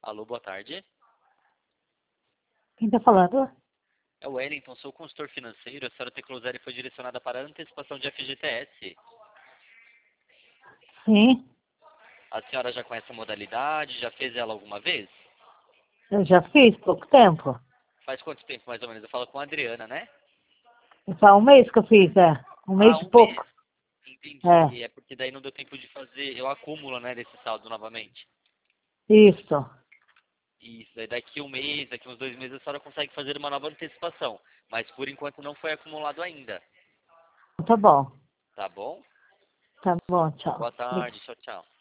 Alô, boa tarde. Quem tá falando? É o Wellington, sou consultor financeiro. A senhora Tecloseri foi direcionada para a antecipação de FGTS. Sim, A senhora já conhece a modalidade? Já fez ela alguma vez? eu já fiz pouco tempo. Faz quanto tempo, mais ou menos? Eu falo com a Adriana, né? Só um mês que eu fiz, é. Um mês Ah, e um mês. pouco. É, Entendi. É porque daí não deu tempo de fazer. Eu acumulo, né, desse saldo novamente. isso. Isso. Daí daqui um mês, daqui uns 2 meses, a senhora consegue fazer uma nova antecipação. Mas por enquanto não foi acumulado ainda. Tá bom. Tá bom? Tá bom, tchau. Boa tarde. Tchau, tchau.